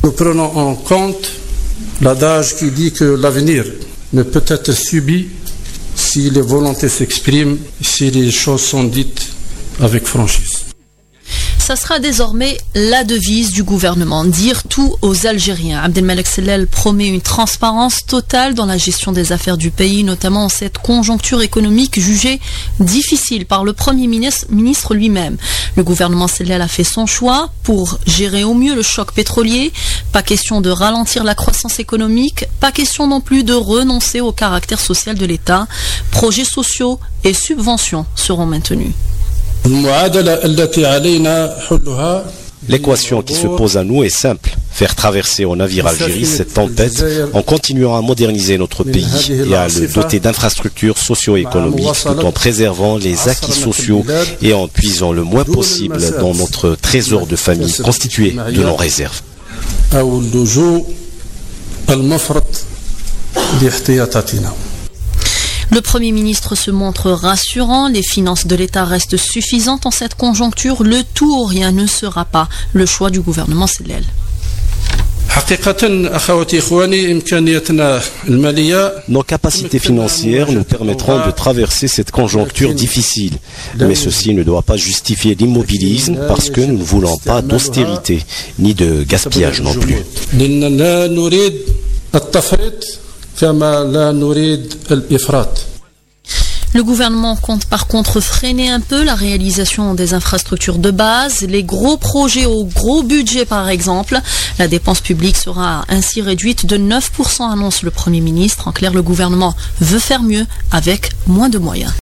Nous prenons en compte l'adage qui dit que l'avenir ne peut être subi si les volontés s'expriment, si les choses sont dites avec franchise. Ça sera désormais la devise du gouvernement, dire tout aux Algériens. Abdelmalek Sellel promet une transparence totale dans la gestion des affaires du pays, notamment en cette conjoncture économique jugée difficile par le Premier ministre lui-même. Le gouvernement Sellel a fait son choix pour gérer au mieux le choc pétrolier. Pas question de ralentir la croissance économique, pas question non plus de renoncer au caractère social de l'État. Projets sociaux et subventions seront maintenus. L'équation qui se pose à nous est simple. Faire traverser au navire Algérie cette tempête en continuant à moderniser notre pays et à le doter d'infrastructures socio-économiques tout en préservant les acquis sociaux et en puisant le moins possible dans notre trésor de famille constitué de nos réserves. Le Premier ministre se montre rassurant, les finances de l'État restent suffisantes en cette conjoncture, le tout ou rien ne sera pas le choix du gouvernement Sellel. Nos capacités financières nous permettront de traverser cette conjoncture difficile. Mais ceci ne doit pas justifier l'immobilisme parce que nous ne voulons pas d'austérité, ni de gaspillage non plus. Le gouvernement compte par contre freiner un peu la réalisation des infrastructures de base, les gros projets au gros budget par exemple. La dépense publique sera ainsi réduite de 9%, annonce le Premier ministre. En clair, le gouvernement veut faire mieux avec moins de moyens.